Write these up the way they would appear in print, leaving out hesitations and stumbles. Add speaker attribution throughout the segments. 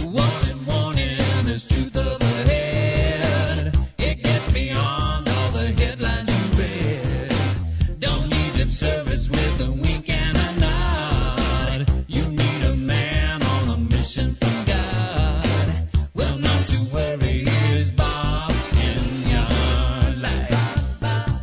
Speaker 1: Warning, warning, there's truth up ahead. It gets beyond all the headlines you read. Don't need lip service with a wink and a nod. You need a man on a mission from God. Well, not to worry, here's Bob in your life.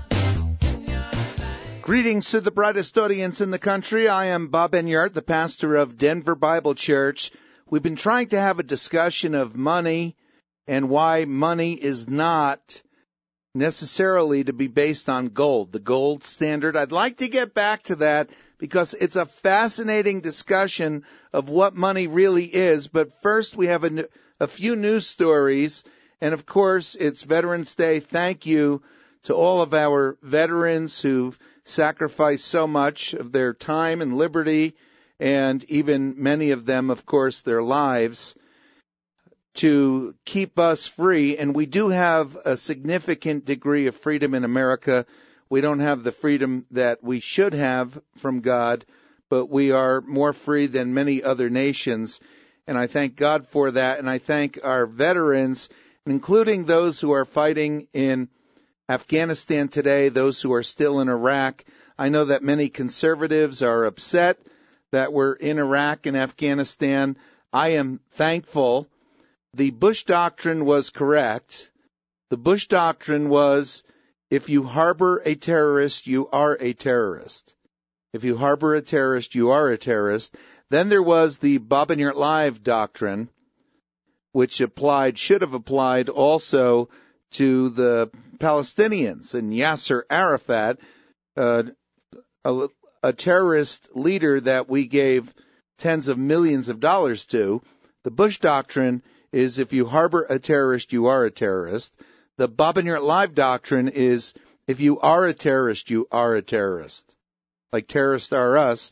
Speaker 2: Greetings to the brightest audience in the country. I am Bob Enyart, the pastor of Denver Bible Church. We've been trying to have a discussion of money and why money is not necessarily to be based on gold, the gold standard. I'd like to get back to that because it's a fascinating discussion of what money really is. But first, we have a few news stories. And, of course, it's Veterans Day. Thank you to all of our veterans who've sacrificed so much of their time and liberty, and even many of them, of course, their lives, to keep us free. And we do have a significant degree of freedom in America. We don't have the freedom that we should have from God, but we are more free than many other nations. And I thank God for that. And I thank our veterans, including those who are fighting in Afghanistan today, those who are still in Iraq. I know that many conservatives are upset that we're in Iraq and Afghanistan. I am thankful. The Bush doctrine was correct. The Bush doctrine was, if you harbor a terrorist, you are a terrorist. If you harbor a terrorist, you are a terrorist. Then there was the Bob Enyart Live doctrine, which should have applied also to the Palestinians and Yasser Arafat, a terrorist leader that we gave tens of millions of dollars to. The Bush doctrine is if you harbor a terrorist, you are a terrorist. The Bob Enyart Live doctrine is if you are a terrorist, you are a terrorist. Like terrorists are us.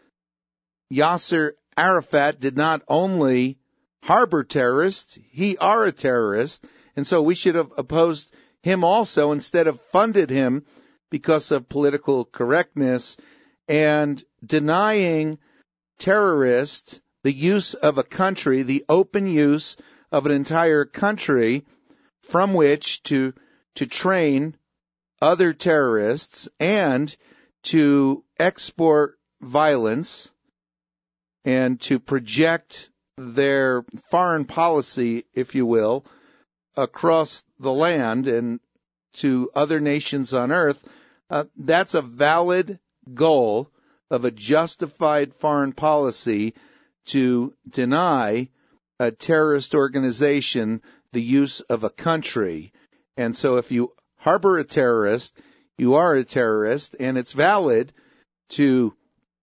Speaker 2: Yasser Arafat did not only harbor terrorists, he are a terrorist. And so we should have opposed him also instead of funded him because of political correctness and denying terrorists the use of a country, the open use of an entire country from which to train other terrorists and to export violence and to project their foreign policy, if you will, across the land and to other nations on earth. That's a valid goal of a justified foreign policy to deny a terrorist organization the use of a country. And so if you harbor a terrorist, you are a terrorist, and it's valid to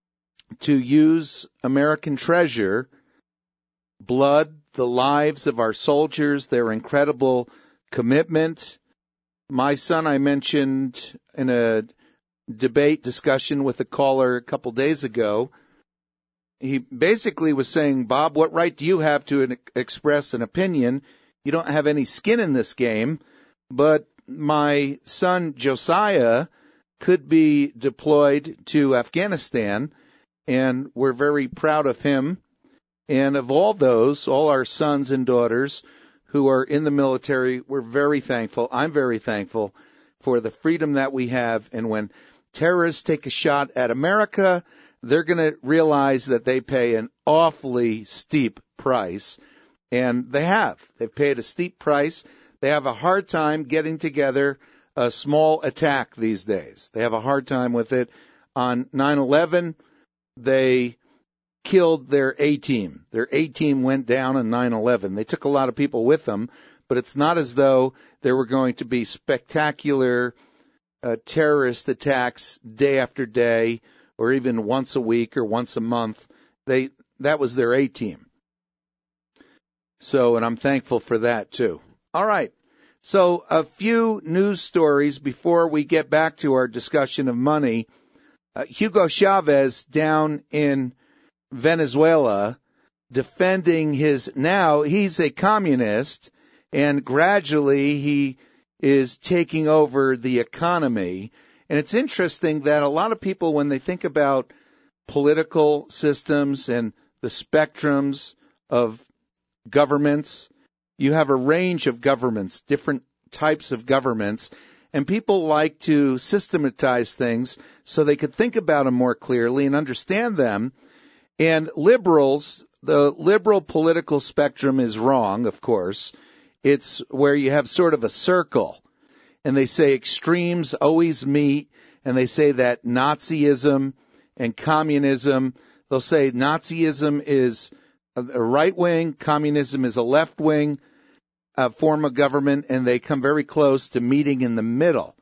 Speaker 2: use American treasure, blood, the lives of our soldiers, their incredible commitment. My son, I mentioned in a debate discussion with a caller a couple days ago, he basically was saying, Bob, what right do you have to express an opinion? You don't have any skin in this game. But my son, Josiah, could be deployed to Afghanistan, and we're very proud of him. And of all our sons and daughters who are in the military, we're very thankful. I'm very thankful for the freedom that we have. And when terrorists take a shot at America, they're going to realize that they pay an awfully steep price. And they have. They've paid a steep price. They have a hard time getting together a small attack these days. They have a hard time with it. On 9/11, they killed their A-team. Their A-team went down on 9/11. They took a lot of people with them, but it's not as though there were going to be spectacular terrorist attacks day after day or even once a week or once a month. That was their A-team. So, and I'm thankful for that too. All right. So a few news stories before we get back to our discussion of money. Hugo Chavez down in Venezuela defending he's a communist, and gradually he is taking over the economy. And it's interesting that a lot of people, when they think about political systems and the spectrums of governments. You have a range of governments, different types of governments, and people like to systematize things so they could think about them more clearly and understand them. And liberals, the liberal political spectrum is wrong, of course. It's where you have sort of a circle, and they say extremes always meet, and they say that Nazism and communism, they'll say Nazism is a right wing, communism is a left wing form of government, and they come very close to meeting in the middle.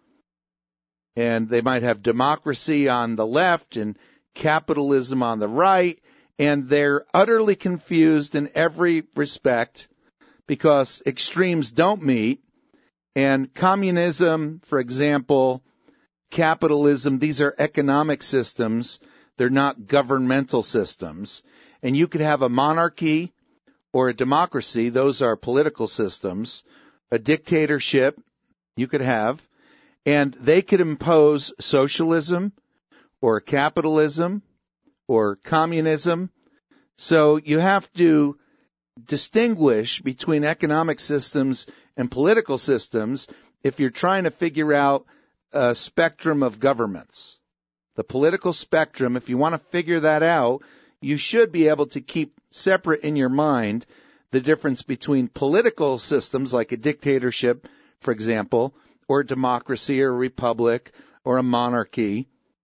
Speaker 2: And they might have democracy on the left and capitalism on the right, and they're utterly confused in every respect because extremes don't meet. And communism, for example, capitalism, these are economic systems. They're not governmental systems. And you could have a monarchy or a democracy. Those are political systems. A dictatorship you could have. And they could impose socialism or capitalism or communism. So you have to distinguish between economic systems and political systems if you're trying to figure out a spectrum of governments. The political spectrum, if you want to figure that out, you should be able to keep separate in your mind the difference between political systems like a dictatorship, for example, or a democracy or a republic or a monarchy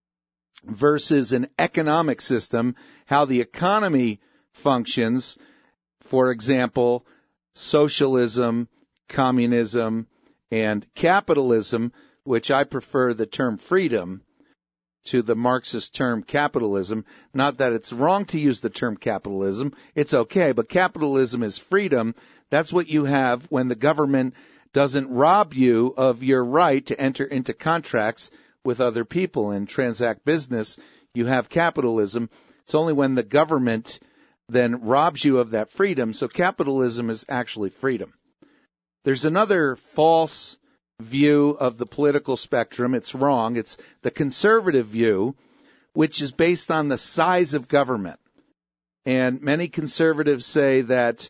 Speaker 2: versus an economic system, how the economy functions. For example, socialism, communism, and capitalism, which I prefer the term freedom to the Marxist term capitalism. Not that it's wrong to use the term capitalism. It's okay, but capitalism is freedom. That's what you have when the government doesn't rob you of your right to enter into contracts with other people and transact business. You have capitalism. It's only when the government then robs you of that freedom. So capitalism is actually freedom. There's another false view of the political spectrum. It's wrong. It's the conservative view, which is based on the size of government. And many conservatives say that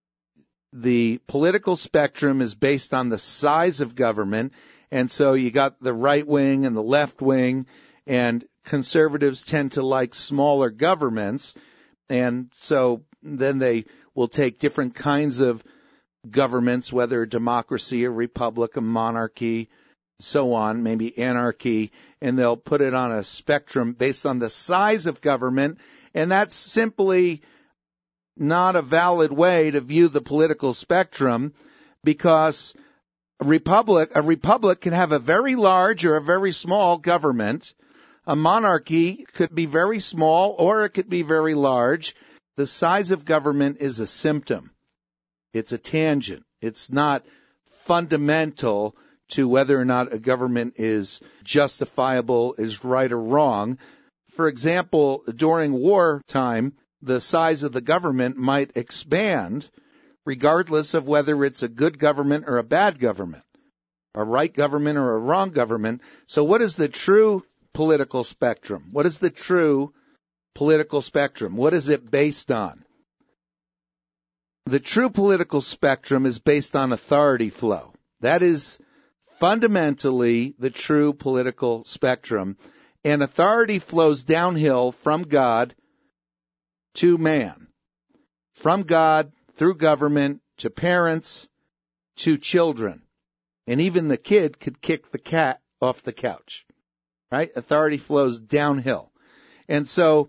Speaker 2: the political spectrum is based on the size of government. And so you got the right wing and the left wing, and conservatives tend to like smaller governments. And so then they will take different kinds of governments, whether a democracy, a republic, a monarchy, so on, maybe anarchy, and they'll put it on a spectrum based on the size of government. And that's simply not a valid way to view the political spectrum, because a republic can have a very large or a very small government. A monarchy could be very small or it could be very large. The size of government is a symptom. It's a tangent. It's not fundamental to whether or not a government is justifiable, is right or wrong. For example, during wartime, the size of the government might expand regardless of whether it's a good government or a bad government, a right government or a wrong government. So what is the true political spectrum? What is the true political spectrum? What is it based on? The true political spectrum is based on authority flow. That is fundamentally the true political spectrum. And authority flows downhill from God to man, from God through government to parents to children. And even the kid could kick the cat off the couch, right? Authority flows downhill. And so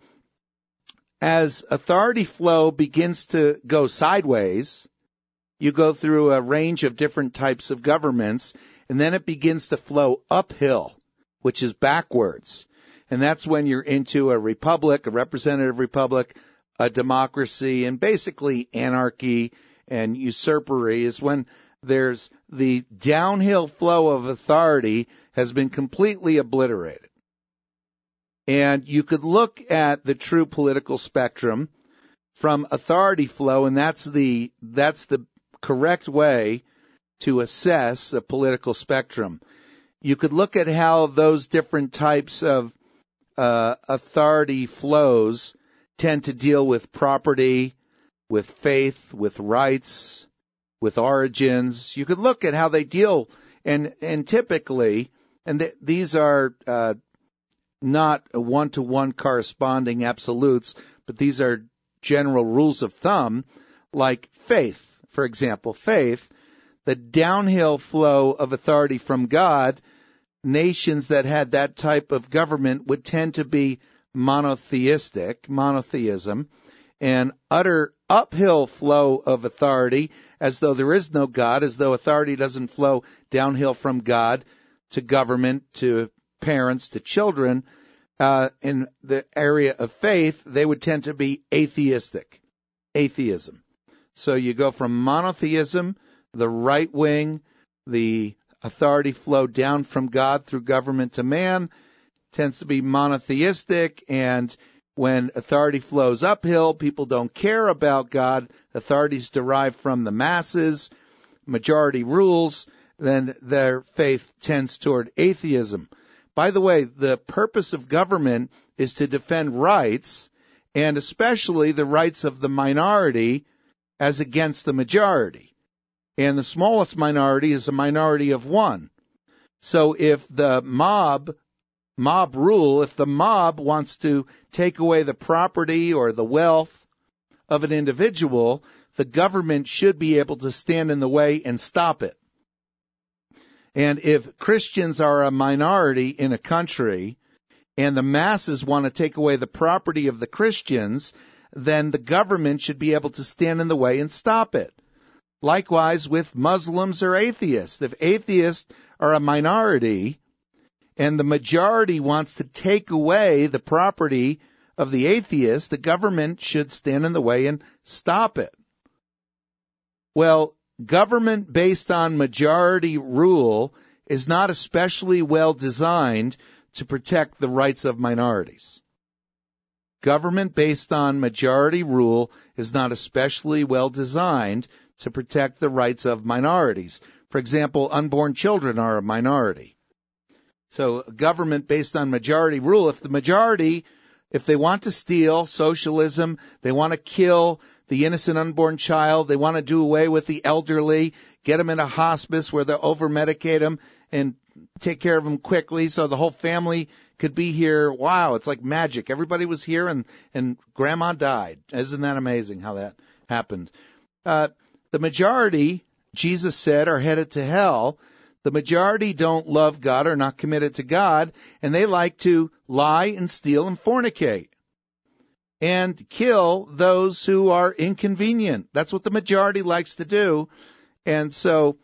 Speaker 2: as authority flow begins to go sideways, you go through a range of different types of governments, and then it begins to flow uphill, which is backwards. And that's when you're into a republic, a representative republic, a democracy, and basically anarchy and usurpery is when there's the downhill flow of authority has been completely obliterated. And you could look at the true political spectrum from authority flow, and that's the correct way to assess a political spectrum. You could look at how those different types of authority flows tend to deal with property, with faith, with rights, with origins. You could look at how they deal, and typically, and these are not one-to-one corresponding absolutes, but these are general rules of thumb, like faith. For example, faith, the downhill flow of authority from God, nations that had that type of government would tend to be monotheism, and utter uphill flow of authority, as though there is no God, as though authority doesn't flow downhill from God to government, to parents, to children. In the area of faith, they would tend to be atheism. So you go from monotheism, the right wing, the authority flow down from God through government to man, tends to be monotheistic, and when authority flows uphill, people don't care about God. Authorities derived from the masses, majority rules, then their faith tends toward atheism. By the way, the purpose of government is to defend rights, and especially the rights of the minority as against the majority. And the smallest minority is a minority of one. So if the mob rule, if the mob wants to take away the property or the wealth of an individual, the government should be able to stand in the way and stop it. And if Christians are a minority in a country and the masses want to take away the property of the Christians, then the government should be able to stand in the way and stop it. Likewise with Muslims or atheists. If atheists are a minority and the majority wants to take away the property of the atheist, the government should stand in the way and stop it. Well, government based on majority rule is not especially well designed to protect the rights of minorities. Government based on majority rule is not especially well designed to protect the rights of minorities. For example, unborn children are a minority. So government based on majority rule, if the majority, if they want to steal, socialism, they want to kill the innocent unborn child, they want to do away with the elderly, get them in a hospice where they'll over-medicate them and take care of them quickly so the whole family could be here. Wow, it's like magic. Everybody was here and grandma died. Isn't that amazing how that happened? The majority, Jesus said, are headed to hell. The majority don't love God, are not committed to God, and they like to lie and steal and fornicate and kill those who are inconvenient. That's what the majority likes to do. And so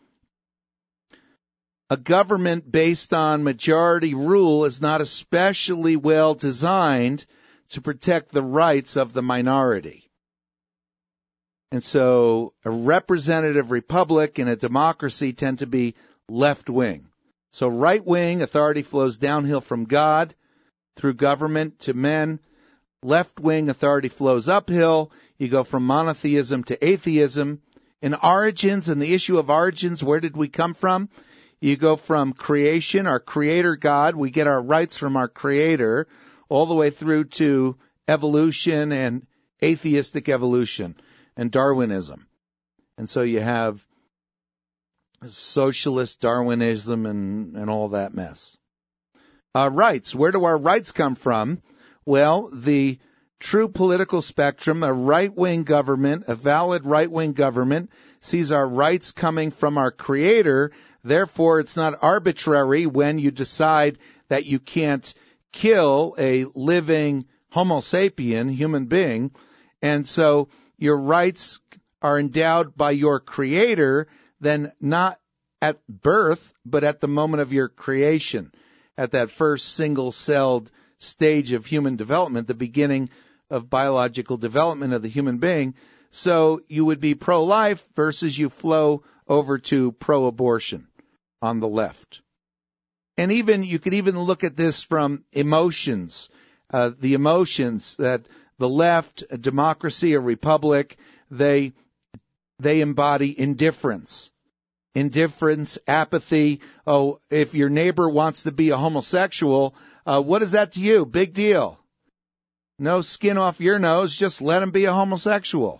Speaker 2: a government based on majority rule is not especially well designed to protect the rights of the minority. And so a representative republic and a democracy tend to be left-wing. So right-wing authority flows downhill from God through government to men. Left-wing authority flows uphill. You go from monotheism to atheism. In origins, and the issue of origins, where did we come from? You go from creation, our creator God, we get our rights from our creator, all the way through to evolution and atheistic evolution and Darwinism. And so you have socialist Darwinism and all that mess. Rights. Where do our rights come from? Well, the true political spectrum, a right-wing government, a valid right-wing government, sees our rights coming from our Creator. Therefore, it's not arbitrary when you decide that you can't kill a living Homo sapien, human being. And so your rights are endowed by your Creator, then not at birth, but at the moment of your creation, at that first single-celled stage of human development, the beginning of biological development of the human being. So you would be pro-life versus you flow over to pro-abortion on the left. And even you could even look at this from emotions, the emotions that the left, a democracy, a republic, they embody indifference. Indifference, apathy. Oh, if your neighbor wants to be a homosexual, what is that to you? Big deal. No skin off your nose, just let him be a homosexual.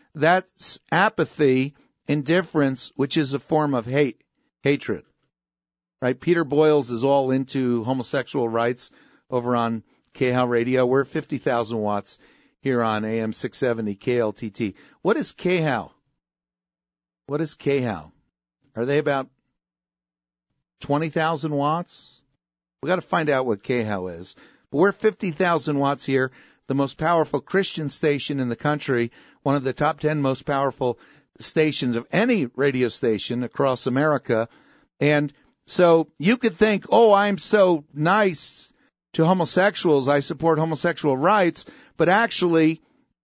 Speaker 2: that's apathy, indifference, which is a form of hatred. Right? Peter Boyles is all into homosexual rights over on KHOW Radio. We're 50,000 watts here on AM 670 KLTT. What is KHOW? What is KHOW? Are they about 20,000 watts? We got to find out what KHOW is. But we're 50,000 watts here, the most powerful Christian station in the country, one of the top 10 most powerful stations of any radio station across America. And so you could think, oh, I'm so nice to homosexuals, I support homosexual rights, but actually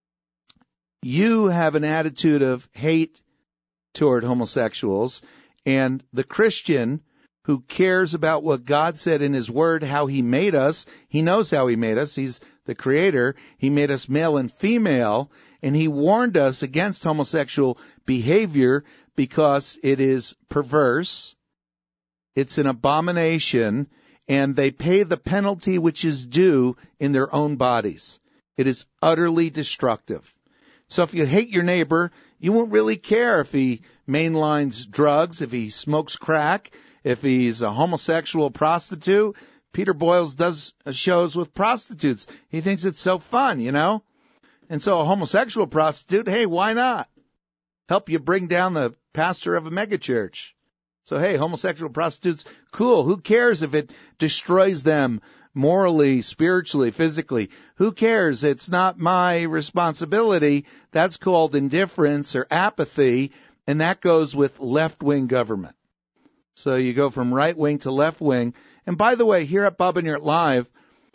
Speaker 2: you have an attitude of hate toward homosexuals, and the Christian who cares about what God said in His Word, how He made us, He knows how He made us, He's the Creator, He made us male and female, and He warned us against homosexual behavior because it is perverse, it's an abomination, and they pay the penalty which is due in their own bodies. It is utterly destructive. So if you hate your neighbor, you won't really care if he mainlines drugs, if he smokes crack, if he's a homosexual prostitute. Peter Boyles does shows with prostitutes. He thinks it's so fun, you know? And so a homosexual prostitute, hey, why not? Help you bring down the pastor of a megachurch. So, hey, homosexual prostitutes, cool. Who cares if it destroys them morally, spiritually, physically? Who cares? It's not my responsibility. That's called indifference or apathy, and that goes with left-wing government. So you go from right-wing to left-wing. And by the way, here at Bob and Yurt Live,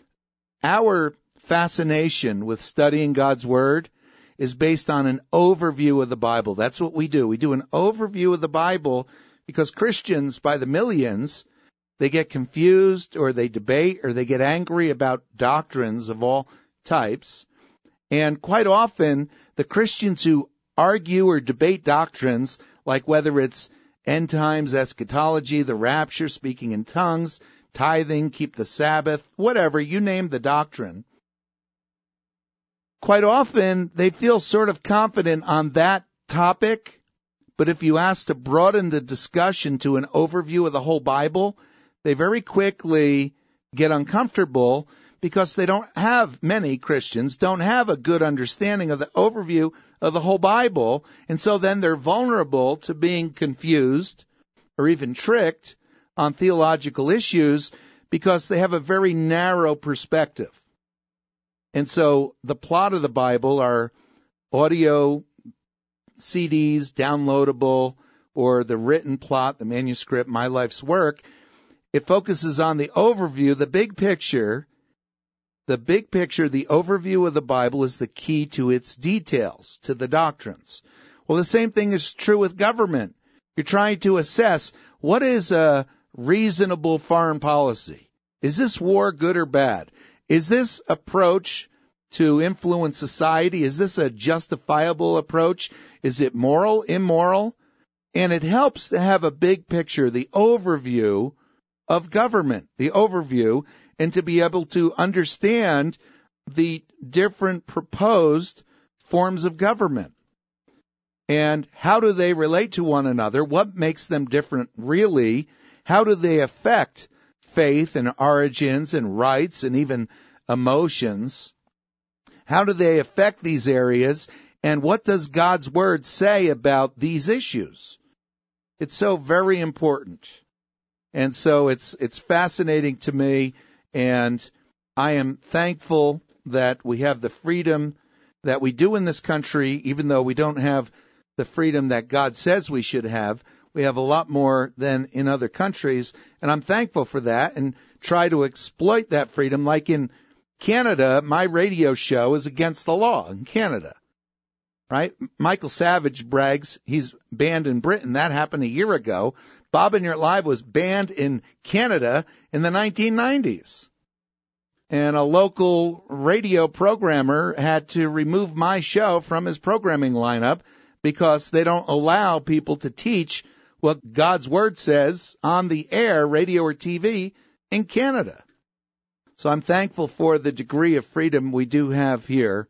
Speaker 2: our fascination with studying God's Word is based on an overview of the Bible. That's what we do. We do an overview of the Bible because Christians, by the millions, they get confused or they debate or they get angry about doctrines of all types. And quite often, the Christians who argue or debate doctrines, like whether it's end times, eschatology, the rapture, speaking in tongues, tithing, keep the Sabbath, whatever, you name the doctrine, quite often they feel sort of confident on that topic. But if you ask to broaden the discussion to an overview of the whole Bible, they very quickly get uncomfortable because many Christians don't have a good understanding of the overview of the whole Bible. And so then they're vulnerable to being confused or even tricked on theological issues because they have a very narrow perspective. And so the plot of the Bible are audio CDs, downloadable, or the written plot, the manuscript, My Life's Work. It focuses on the overview, the big picture. The big picture, the overview of the Bible is the key to its details, to the doctrines. Well, the same thing is true with government. You're trying to assess what is a reasonable foreign policy. Is this war good or bad? Is this approach to influence society? Is this a justifiable approach? Is it moral, immoral? And it helps to have a big picture, the overview of government, the overview, and to be able to understand the different proposed forms of government. And how do they relate to one another? What makes them different really? How do they affect faith and origins and rights and even emotions? How do they affect these areas? And what does God's Word say about these issues? It's so very important. And so it's fascinating to me, and I am thankful that we have the freedom that we do in this country, even though we don't have the freedom that God says we should have. We have a lot more than in other countries, and I'm thankful for that and try to exploit that freedom. Like in Canada, my radio show is against the law in Canada, right? Michael Savage brags he's banned in Britain. That happened a year ago. Bob and Yurt Live was banned in Canada in the 1990s. And a local radio programmer had to remove my show from his programming lineup because they don't allow people to teach what God's Word says on the air, radio or TV, in Canada. So I'm thankful for the degree of freedom we do have here.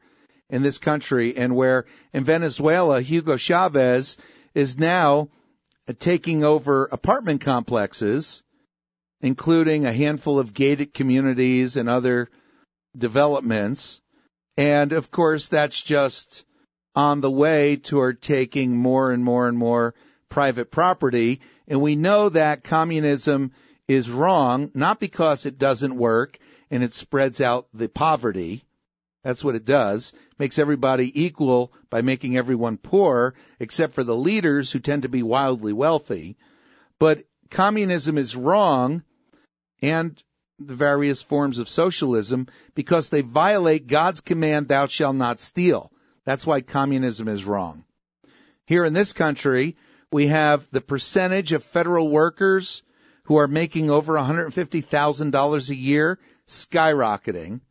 Speaker 2: in this country, and where in Venezuela, Hugo Chavez is now taking over apartment complexes, including a handful of gated communities and other developments. And, of course, that's just on the way toward taking more and more and more private property. And we know that communism is wrong, not because it doesn't work and it spreads out the poverty. That's what it does. Makes everybody equal by making everyone poor, except for the leaders who tend to be wildly wealthy. But communism is wrong, and the various forms of socialism, because they violate God's command, thou shalt not steal. That's why communism is wrong. Here in this country, we have the percentage of federal workers who are making over $150,000 a year skyrocketing.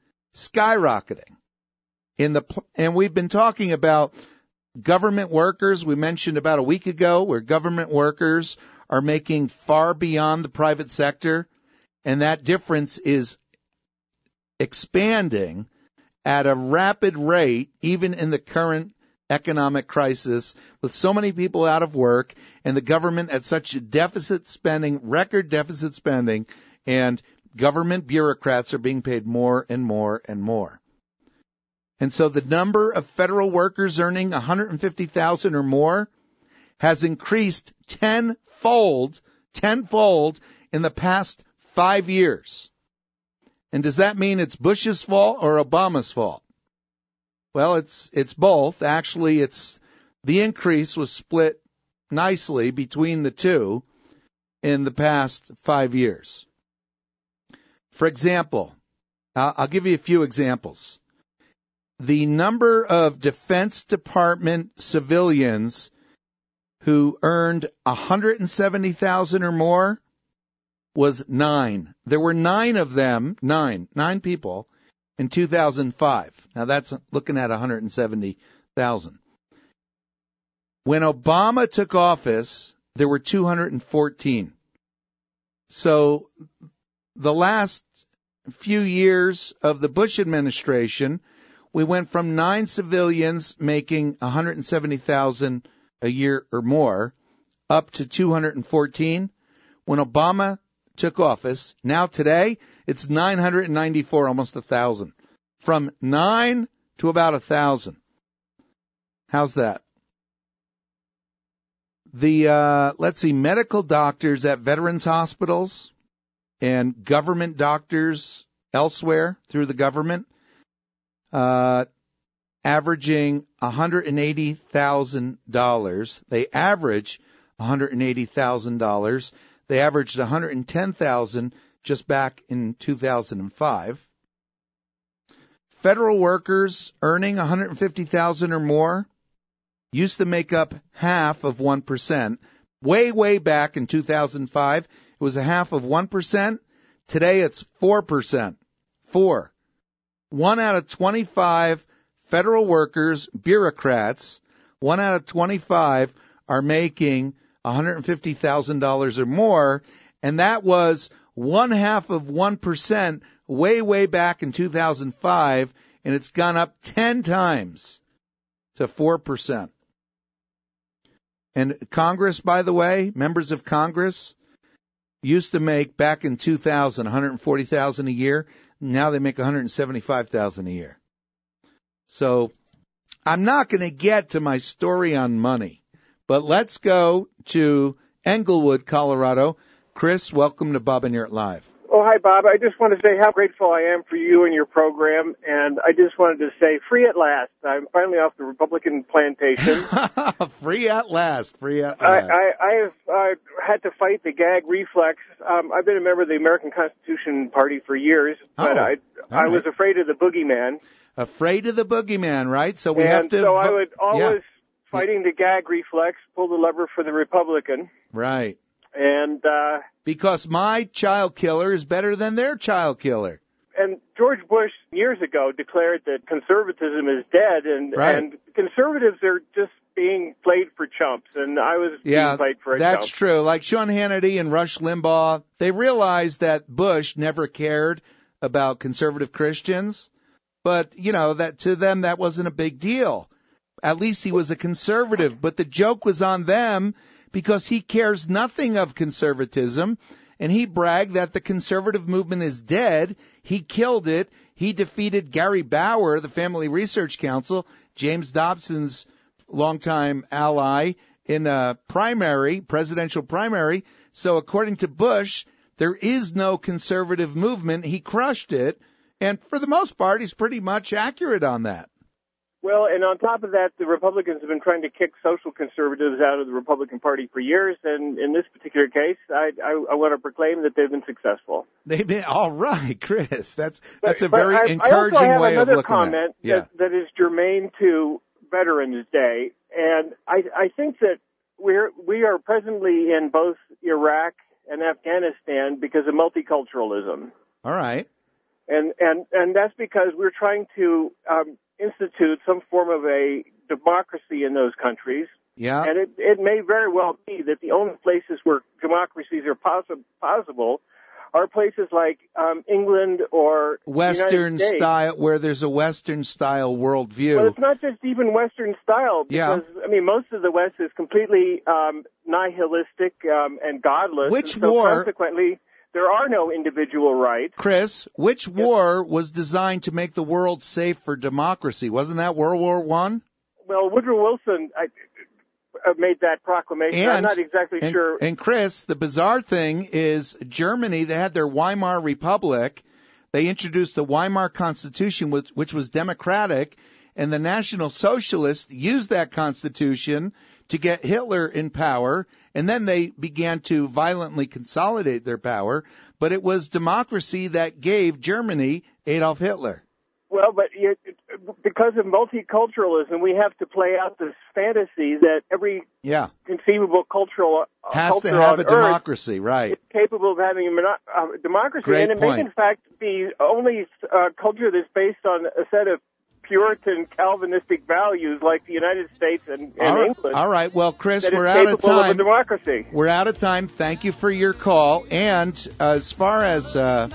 Speaker 2: And we've been talking about government workers. We mentioned about a week ago where government workers are making far beyond the private sector, and that difference is expanding at a rapid rate, even in the current economic crisis, with so many people out of work and the government at such deficit spending, record deficit spending, and government bureaucrats are being paid more and more and more. And so the number of federal workers earning $150,000 or more has increased tenfold in the past 5 years. And does that mean it's Bush's fault or Obama's fault? Well, it's both. Actually, the increase was split nicely between the two in the past 5 years. For example, I'll give you a few examples. The number of Defense Department civilians who earned $170,000 or more was 9. There were 9 of them, nine people in 2005. Now that's looking at 170,000. When Obama took office, there were 214. So the last few years of the Bush administration, we went from 9 civilians making $170,000 a year or more up to 214 when Obama took office. Now today, it's 994, almost 1,000. From 9 to about 1,000. How's that? Medical doctors at veterans hospitals and government doctors elsewhere through the government, averaging $180,000. They average $180,000. They averaged $110,000 just back in 2005. Federal workers earning $150,000 or more used to make up half of 1%. Way back in 2005, it was a half of 1%. Today it's 4%. 4. 1 out of 25 federal workers, bureaucrats, 1 out of 25 are making $150,000 or more, and that was 1/2 of 1% way back in 2005, and it's gone up 10 times to 4%. And Congress, by the way, members of Congress used to make back in 2000 $140,000 a year. Now they make $175,000 a year. So I'm not going to get to my story on money, but let's go to Englewood, Colorado. Chris, welcome to Bob and Yurt Live.
Speaker 3: Oh, hi, Bob. I just want to say how grateful I am for you and your program, and I just wanted to say, free at last. I'm finally off the Republican plantation.
Speaker 2: Free at last.
Speaker 3: I have had to fight the gag reflex. I've been a member of the American Constitution Party for years, but I was afraid of the boogeyman.
Speaker 2: Afraid of the boogeyman, right? So we have to.
Speaker 3: So I would always, fighting the gag reflex, pull the lever for the Republican.
Speaker 2: Right.
Speaker 3: And
Speaker 2: because my child killer is better than their child killer.
Speaker 3: And George Bush years ago declared that conservatism is dead, and conservatives are just being played for chumps, and I was being played for a chump.
Speaker 2: That's true. Like Sean Hannity and Rush Limbaugh, they realized that Bush never cared about conservative Christians, But, that to them, that wasn't a big deal. At least he was a conservative. But the joke was on them because he cares nothing of conservatism. And he bragged that the conservative movement is dead. He killed it. He defeated Gary Bauer, the Family Research Council, James Dobson's longtime ally, in a presidential primary. So according to Bush, there is no conservative movement. He crushed it. And for the most part, he's pretty much accurate on that.
Speaker 3: Well, and on top of that, the Republicans have been trying to kick social conservatives out of the Republican Party for years, and in this particular case, I want to proclaim that they've been successful.
Speaker 2: They've been all right, Chris. That's a very encouraging way of looking at it. I also have another comment that is germane to Veterans Day, and I think that we are presently in both Iraq and Afghanistan because of multiculturalism. All right,
Speaker 3: and that's because we're trying to institute some form of a democracy in those countries.
Speaker 2: Yeah.
Speaker 3: And it may very well be that the only places where democracies are possible are places like England or
Speaker 2: Western
Speaker 3: United States.
Speaker 2: Style, where there's a Western style worldview.
Speaker 3: Well, it's not just even Western style, because most of the West is completely nihilistic and godless. Consequently, there are no individual rights.
Speaker 2: Chris, which war was designed to make the world safe for democracy? Wasn't that World War I?
Speaker 3: Well, Woodrow Wilson made that proclamation. I'm not exactly sure.
Speaker 2: And Chris, the bizarre thing is Germany, they had their Weimar Republic. They introduced the Weimar Constitution, which was democratic, and the National Socialists used that constitution to get Hitler in power, and then they began to violently consolidate their power. But it was democracy that gave Germany Adolf Hitler.
Speaker 3: Well, but because of multiculturalism, we have to play out this fantasy that every conceivable cultural
Speaker 2: has to have a democracy, right?
Speaker 3: Is capable of having a democracy,
Speaker 2: Great
Speaker 3: and it
Speaker 2: point.
Speaker 3: may in fact be only culture that's based on a set of Puritan Calvinistic values like the United States and England.
Speaker 2: All right. Well, Chris,
Speaker 3: that
Speaker 2: we're
Speaker 3: is
Speaker 2: out of
Speaker 3: capable
Speaker 2: time.
Speaker 3: Of a democracy.
Speaker 2: We're out of time. Thank you for your call. And as far as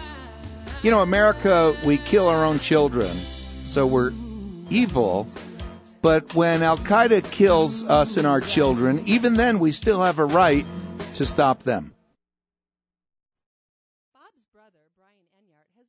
Speaker 2: America, we kill our own children, so we're evil. But when Al-Qaeda kills us and our children, even then we still have a right to stop them.